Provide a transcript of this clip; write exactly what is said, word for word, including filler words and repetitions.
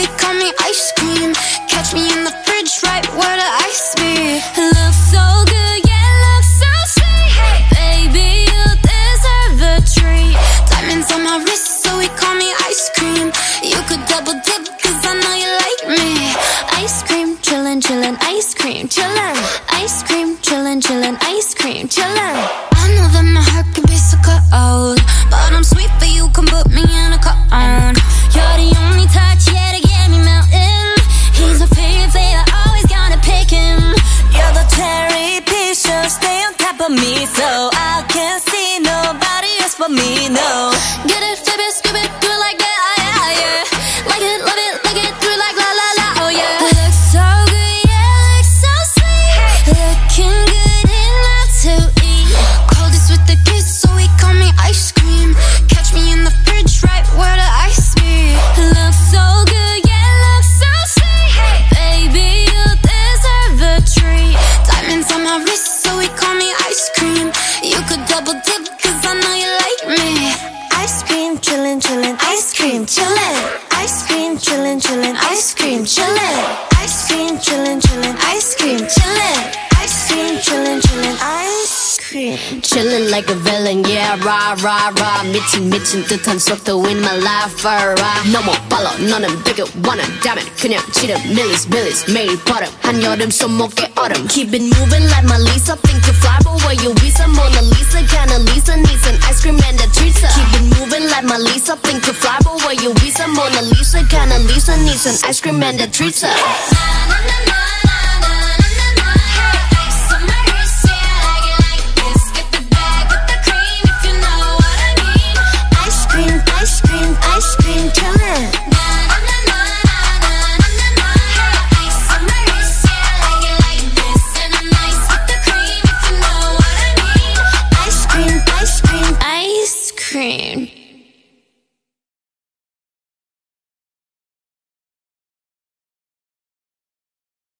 he call me ice cream. Catch me in the fridge right where the ice be. It looks so good, yeah, it looks so sweet. Hey, baby, you deserve a treat. Diamonds on my wrist, so he call me ice cream. You could double dip, cause I know you like me. Ice cream, chillin', chillin', ice cream, chillin'. Ice cream, chillin', chillin', ice cream, chillin'. I know that my heart can be so cold, but I'm sweet for you, come put me in a cone. You're the only touch, yeah, to get me melting. He's my favorite, always gonna pick him. You're the cherry picture, stay on top of me, so I can't see nobody else but me, no. Get it, flip it, skip it, do it like that, yeah, yeah. Like it, love it, like it, do it like la la la, oh yeah. It looks so good, yeah, it looks so sweet. Looking good enough to eat. Coldest with the kiss, so he call me ice cream. Catch me in the fridge right where the ice be. It looks so good, yeah, it looks so sweet. Baby, you deserve a treat. Diamonds on my wrist, so he call me ice cream. You could double dip, cause I know you like me. Ice cream, chillin', chillin', ice cream, chillin'. Ice cream, chillin', chillin', ice cream, chillin'. Ice cream, chillin', chillin', ice cream, chillin'. Ice cream, chillin', chillin', ice cream. Chillin' like a villain, yeah, rah, rah, rah. 미친, 미친 듯한 속도 in my life, alright. 너무 빨라, 너는 되게 원한다면 그냥 지름, millies, millies, 매일 버릇. 한여름 손목에 얼음. Keep it moving like my Lisa. Think you fly, but where you visa? Mona Lisa, kinda Lisa needs an ice cream and a treat. Keep it moving like my Lisa. Think you fly, but where you visa? Mona Lisa, kinda Lisa needs an ice cream and a treat.